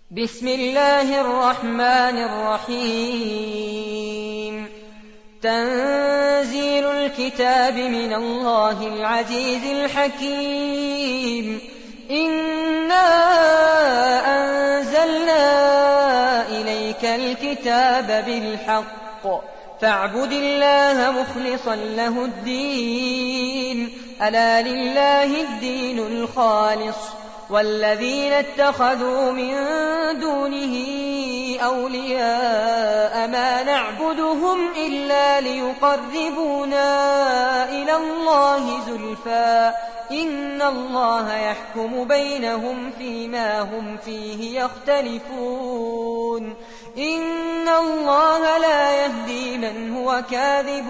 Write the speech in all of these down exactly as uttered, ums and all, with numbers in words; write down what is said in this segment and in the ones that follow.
بسم الله الرحمن الرحيم. تنزيل الكتاب من الله العزيز الحكيم. إنا أنزلنا إليك الكتاب بالحق فاعبد الله مخلصا له الدين ألا لله الدين الخالص والذين اتخذوا من دونه أولياء ما نعبدهم إلا ليقربونا إلى الله زلفى إن الله يحكم بينهم فيما هم فيه يختلفون إن الله لا يهدي من هو كاذب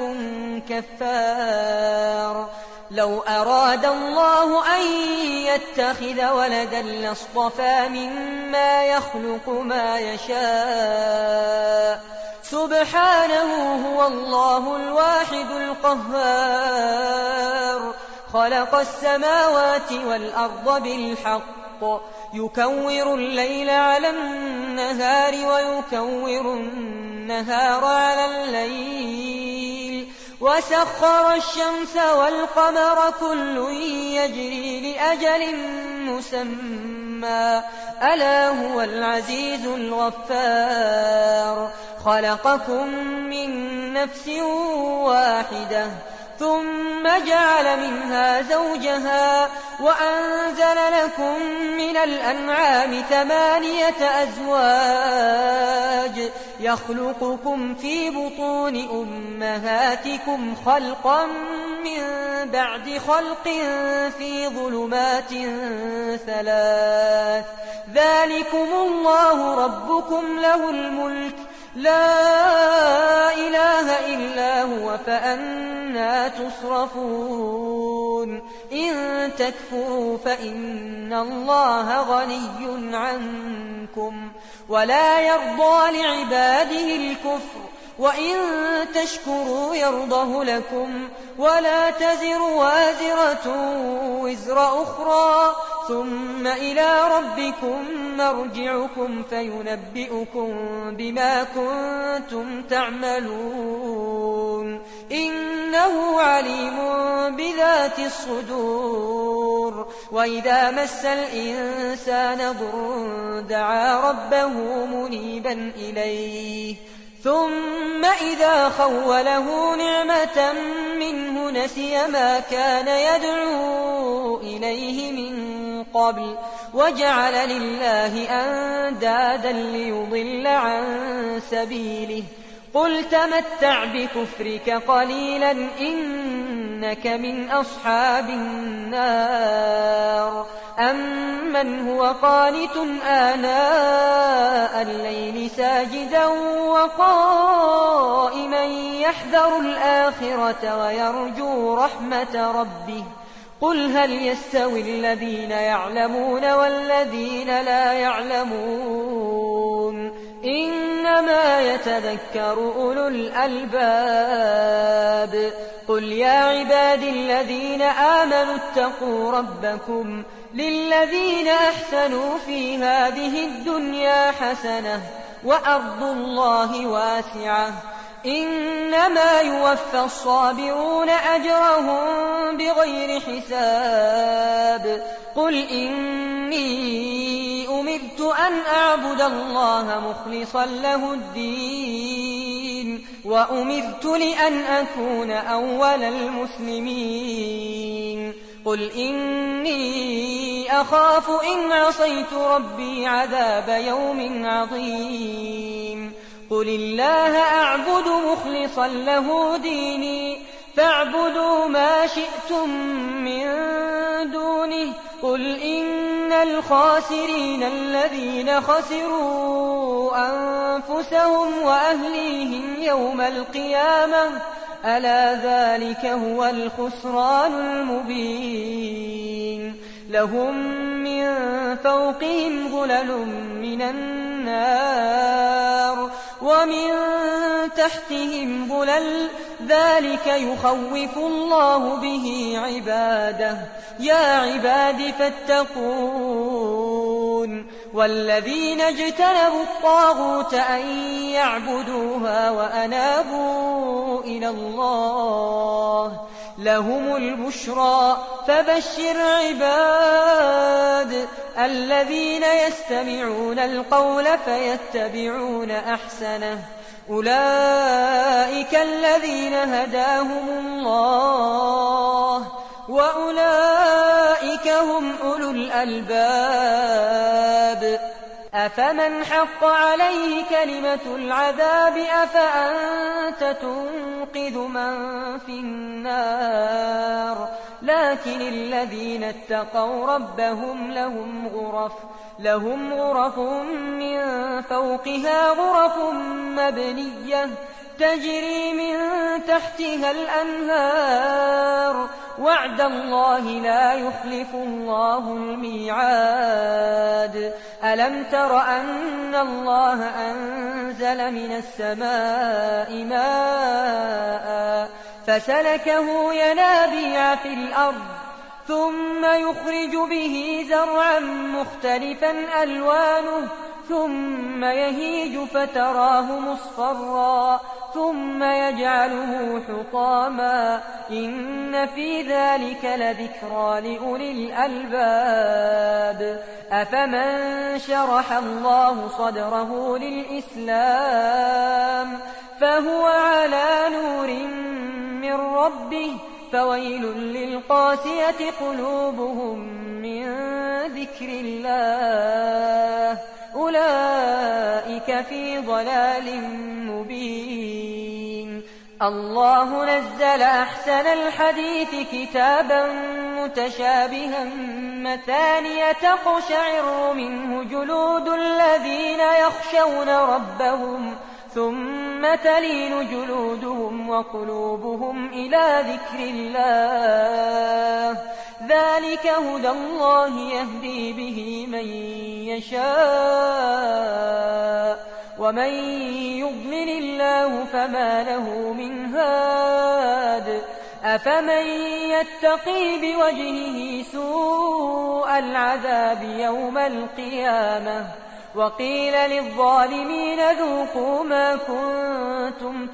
كفار. لو أراد الله أن يتخذ ولدا لاصطفى مما يخلق ما يشاء سبحانه هو الله الواحد القهار. خلق السماوات والأرض بالحق يكور الليل على النهار ويكور النهار على الليل وسخر الشمس والقمر كل يجري لأجل مسمى ألا هو العزيز الغفار. خلقكم من نفس واحدة ثم جعل منها زوجها وأنزل لكم من الأنعام ثمانية أزواج يخلقكم في بطون أمهاتكم خلقا من بعد خلق في ظلمات ثلاث ذلكم الله ربكم له الملك لا إله إلا هو فأنى تصرفون. إن تكفروا فإن الله غني عنكم ولا يرضى لعباده الكفر وإن تشكروا يرضه لكم ولا تزر وازرة وزر أخرى ثم إلى ربكم مرجعكم فينبئكم بما كنتم تعملون إنه عليم بذات الصدور. وإذا مس الإنسان ضر دعا ربه منيبا إليه ثم إذا خوله نعمة منه نسي ما كان يدعو إليه من قبل وجعل لله أندادا ليضل عن سبيله. قل تمتع بكفرك قليلا إنك من أصحاب النار. أمن هو قانت آناء الليل ساجدا وقائما يحذر الآخرة ويرجو رحمة ربه قل هل يستوي الذين يعلمون والذين لا يعلمون إنما يتذكر أولو الألباب. قل يا عباد الذين آمنوا اتقوا ربكم للذين أحسنوا في هذه الدنيا حسنة وأرض الله واسعة إنما يوفى الصابرون أجرهم بغير حساب. قل إني أمرت أن أعبد الله مخلصا له الدين وأمرت لأن أكون أول المسلمين. قل إني أخاف إن عصيت ربي عذاب يوم عظيم. قل الله أعبد مخلصا له ديني فاعبدوا ما شئتم من دونه. قل إن الخاسرين الذين خسروا أنفسهم وأهليهم يوم القيامة ألا ذلك هو الخسران المبين. لهم من فوقهم ظلل من النار ومن تحتهم ظلل ذلك يخوف الله به عباده. يا عباد فاتقون والذين اجتنبوا الطاغوت أن يعبدوها وأنابوا إلى الله لهم البشرى فبشر عباد الذين يستمعون القول فيتبعون أحسنه أولئك الذين هداهم الله وأولئك هم أولو الألباب أفمن حق عليه كلمة العذاب أفأنت تنقذ من في النار لكن الذين اتقوا ربهم لهم غرف لهم غرف من فوقها غرف مبنية تجري من تحتها الأنهار وعد الله لا يخلف الله الميعاد ألم تر أن الله أنزل من السماء ماء فسلكه ينابيع في الأرض ثم يخرج به زرعا مختلفا ألوانه ثم يهيج فتراه مصفرا ثم يجعله حطاما إن في ذلك لذكرى لأولي الألباب أفمن شرح الله صدره للإسلام فهو على نور من ربه فويل للقاسية قلوبهم من ذكر الله أولئك في ضلال مبين الله نزل أحسن الحديث كتابا متشابها مثانية تقشعر منه جلود الذين يخشون ربهم ثم تلين جلودهم وقلوبهم إلى ذكر الله ذلك هدى الله يهدي به من يشاء ومن يضلل الله فما له من هاد أفمن يتقي بوجهه سوء العذاب يوم القيامة وقيل للظالمين ذوقوا ما كنتم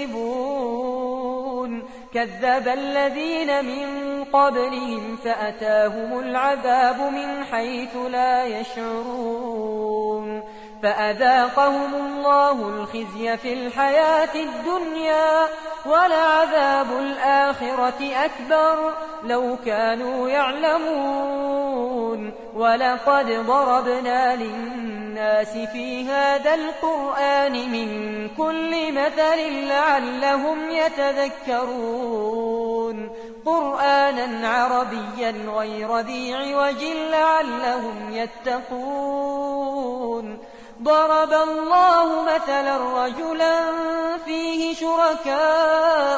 تكسبون كذب الذين من قبلهم فأتاهم العذاب من حيث لا يشعرون فأذاقهم الله الخزي في الحياة الدنيا ولعذاب الآخرة أكبر لو كانوا يعلمون ولقد ضربنا للناس في هذا القرآن من كل مثل لعلهم يتذكرون قرآنا عربيا غير ذي عوج لعلهم يتقون ضرب الله مثلا رجلا فيه شركاء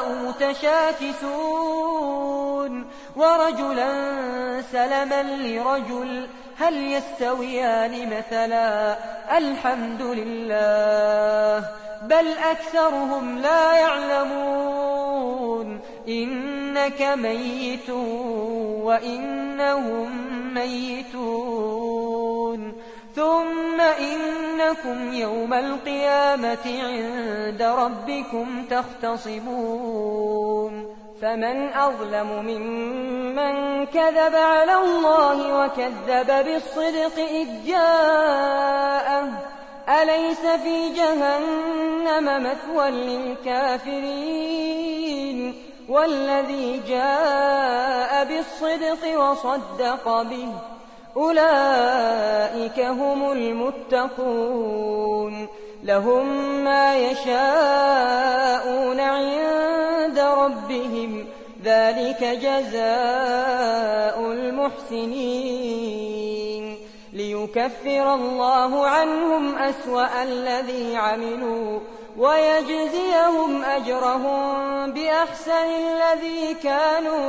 متشاكسون ورجلا سلما لرجل هل يستويان مثلا الحمد لله بل أكثرهم لا يعلمون إنك ميت وإنهم ميتون ثم إنكم يوم القيامة عند ربكم تختصمون فمن أظلم ممن كذب على الله وكذب بالصدق إذ جاءه أليس في جهنم مثوى للكافرين والذي جاء بالصدق وصدق به أولئك هم المتقون لهم ما يشاءون عند ربهم ذلك جزاء المحسنين ليكفر الله عنهم أسوأ الذي عملوا ويجزيهم أجرهم بأحسن الذي كانوا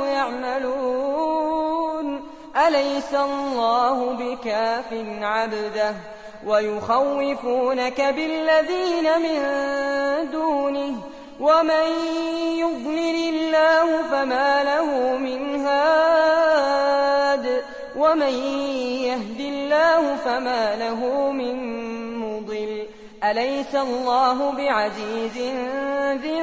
يعملون أليس الله بكاف عبده ويخوفونك بالذين من دونه ومن يضلل الله فما له من هاد ومن يهد الله الله فما له من مضل أليس الله بعزيز ذي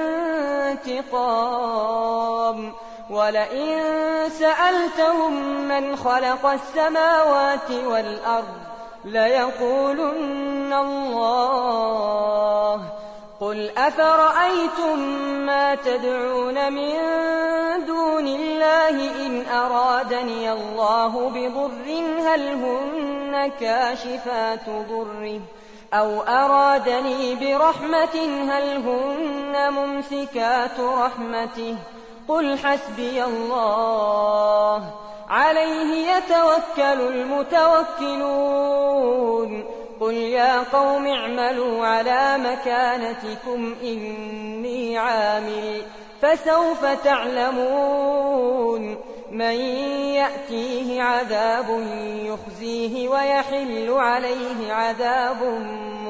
انتقام ولئن سألتهم من خلق السماوات والأرض ليقولن الله قل أفرأيتم ما تدعون من دون الله إن أرادني الله بضر هل هن كاشفات ضره أو أرادني برحمة هل هن ممسكات رحمته قل حسبي الله عليه يتوكل المتوكلون قل يا قوم اعملوا على مكانتكم إني عامل فسوف تعلمون من يأتيه عذاب يخزيه ويحل عليه عذاب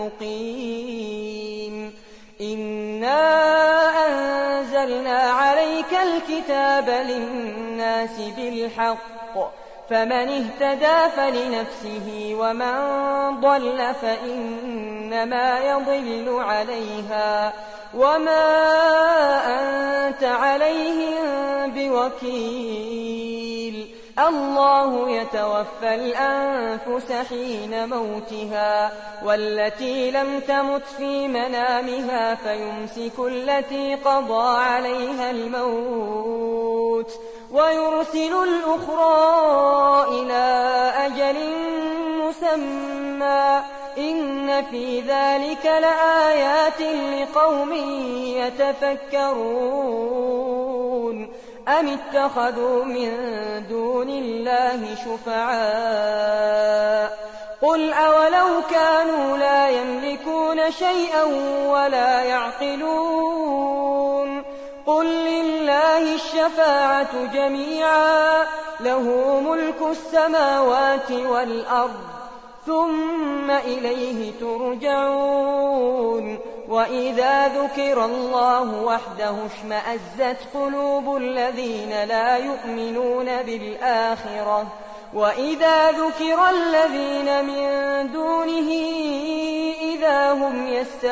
مقيم إنا أنزلنا عليك الكتاب للناس بالحق فمن اهتدى فلنفسه ومن ضل فإنما يضل عليها وما أنت عليهم بوكيل الله يتوفى الأنفس حين موتها والتي لم تمت في منامها فيمسك التي قضى عليها الموت ويرسل الأخرى إلى أجل مسمى إن في ذلك لآيات لقوم يتفكرون أم اتخذوا من دون الله شفعاء قل أولو كانوا لا يملكون شيئا ولا يعقلون قل لله الشفاعة جميعا له ملك السماوات والأرض ثم إليه ترجعون وإذا ذكر الله وحده اشمأزت قلوب الذين لا يؤمنون بالآخرة وإذا ذكر الذين من دونه إذا هم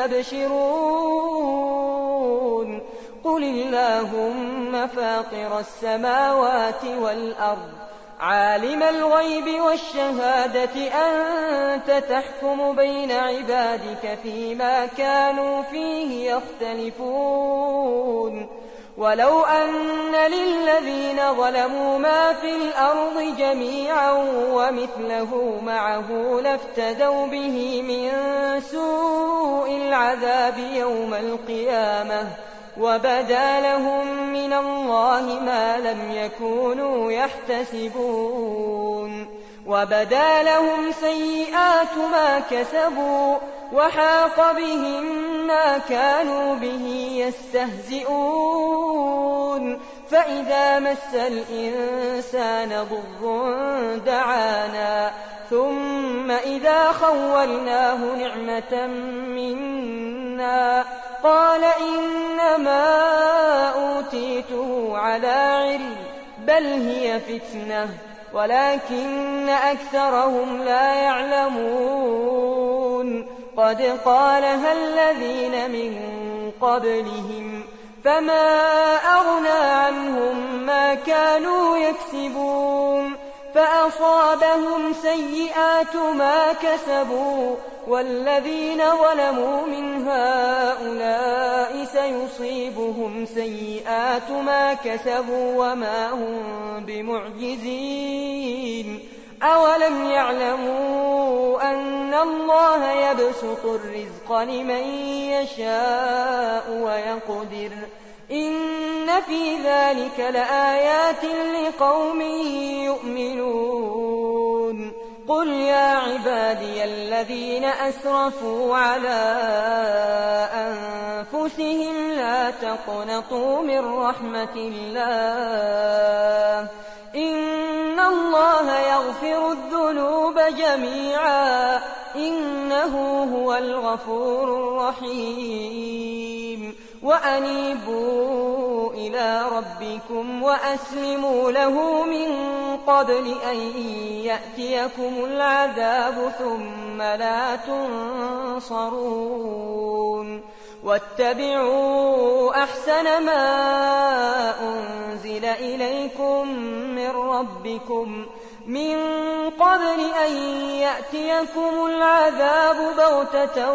يستبشرون قل اللهم فاطر السماوات والأرض عالم الغيب والشهادة أنت تحكم بين عبادك فيما كانوا فيه يختلفون ولو أن للذين ظلموا ما في الأرض جميعا ومثله معه لافتدوا به من سوء العذاب يوم القيامة وبدا لهم من الله ما لم يكونوا يحتسبون وبدا لهم سيئات ما كسبوا وحاق بهم ما كانوا به يستهزئون فإذا مس الإنسان ضر دعانا ثم إذا خولناه نعمة منا قال إنما أوتيته على علم بل هي فتنة ولكن أكثرهم لا يعلمون قد قالها الذين من قبلهم فما أغنى عنهم ما كانوا يكسبون فأصابهم سيئات ما كسبوا والذين ظلموا من هؤلاء سيصيبهم سيئات ما كسبوا وما هم بمعجزين أولم يعلموا أن الله يبسط الرزق لمن يشاء ويقدر إن في ذلك لآيات لقوم يؤمنون قل يا عبادي الذين أسرفوا على أنفسهم لا تقنطوا من رحمة الله إن الله يغفر الذنوب جميعا إنه هو الغفور الرحيم وأنيبوا إلى ربكم وأسلموا له من قبل أن يأتيكم العذاب ثم لا تنصرون واتبعوا أحسن ما أنزل إليكم من ربكم من قبل أن يأتيكم العذاب بغتة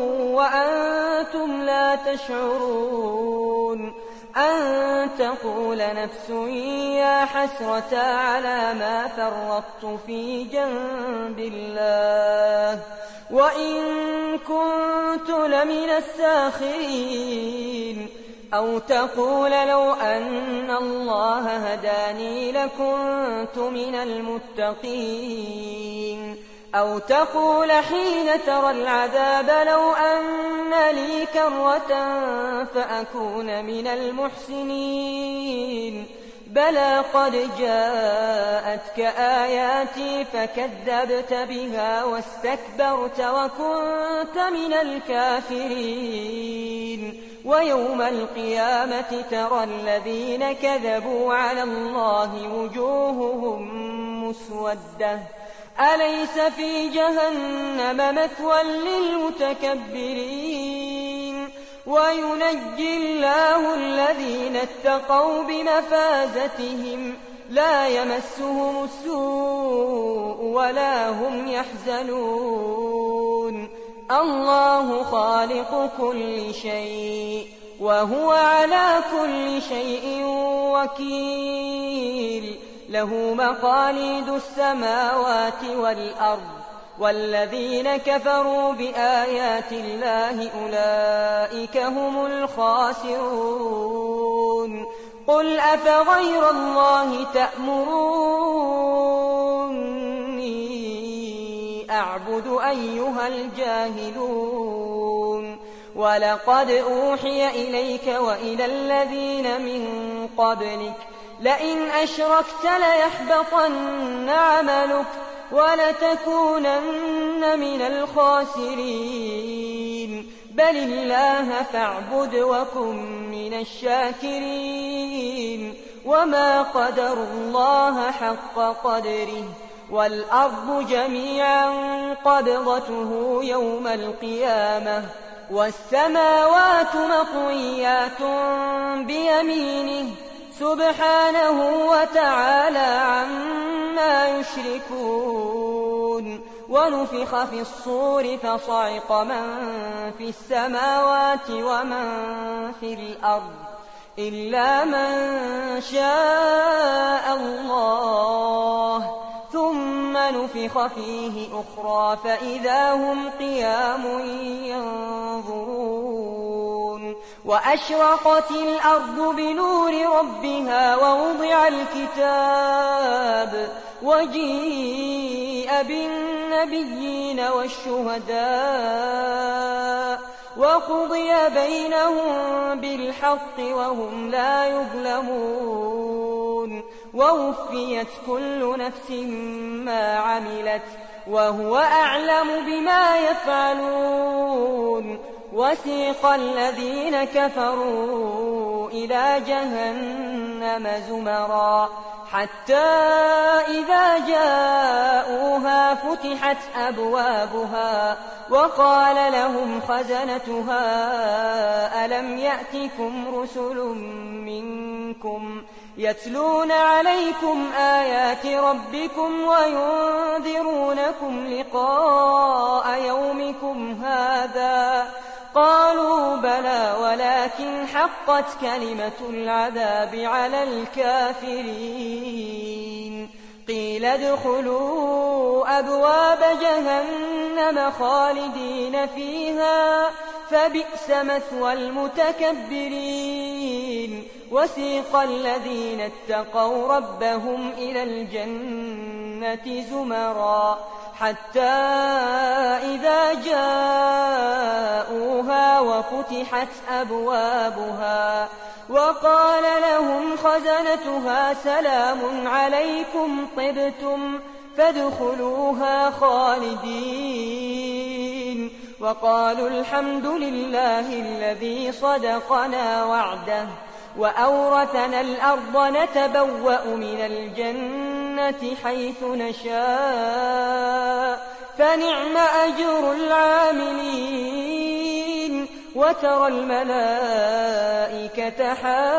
وأنتم لا تشعرون أن تقول نفس يا حسرة على ما فرطت في جنب الله وإن كنت لمن الساخرين أو تقول لو أن الله هداني لكنت من المتقين أو تقول حين ترى العذاب لو أن لي كرة فأكون من المحسنين بلى قد جاءتك آياتي فكذبت بها واستكبرت وكنت من الكافرين ويوم القيامة ترى الذين كذبوا على الله وجوههم مسودة أليس في جهنم مثوى للمتكبرين وينجي الله الذين اتقوا بمفازتهم لا يمسهم السوء ولا هم يحزنون الله خالق كل شيء وهو على كل شيء وكيل له مقاليد السماوات والأرض والذين كفروا بآيات الله أولئك هم الخاسرون قل أفغير الله تأمروني أعبد أيها الجاهلون ولقد أوحي إليك وإلى الذين من قبلك لئن أشركت ليحبطن عملك ولتكونن من الخاسرين بل الله فاعبد وكن من الشاكرين وما قدروا الله حق قدره والأرض جميعا قبضته يوم القيامة والسماوات مطويات بيمينه سبحانه وتعالى عما يشركون ونفخ في الصور فصعق من في السماوات ومن في الأرض إلا من شاء الله ثم نفخ فيه أخرى فإذا هم قيام ينظرون وأشرقت الأرض بنور ربها ووضع الكتاب وجيء بالنبيين والشهداء وقضي بينهم بالحق وهم لا يظلمون ووفيت كل نفس ما عملت وهو أعلم بما يفعلون وسيق الذين كفروا إلى جهنم زمرا حتى إذا جاءوها فتحت أبوابها وقال لهم خزنتها ألم يأتكم رسل منكم يتلون عليكم آيات ربكم وينذرونكم لقاء يومكم هذا قالوا بلى ولكن حقت كلمة العذاب على الكافرين قيل ادخلوا أبواب جهنم خالدين فيها فبئس مثوى المتكبرين وسيق الذين اتقوا ربهم إلى الجنة زمرا حتى إذا جاءوها وفتحت أبوابها وقال لهم خزنتها سلام عليكم طبتم فادخلوها خالدين وقالوا الحمد لله الذي صدقنا وعده وأورثنا الأرض نتبوأ من الجنة حيث نشاء فنعم أجر العاملين وترى الملائكة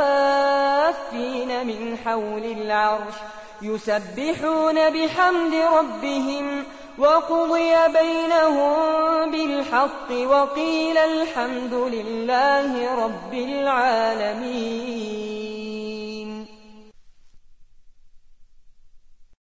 حافين من حول العرش يسبحون بحمد ربهم وقضي بينهم بالحق وقيل الحمد لله رب العالمين.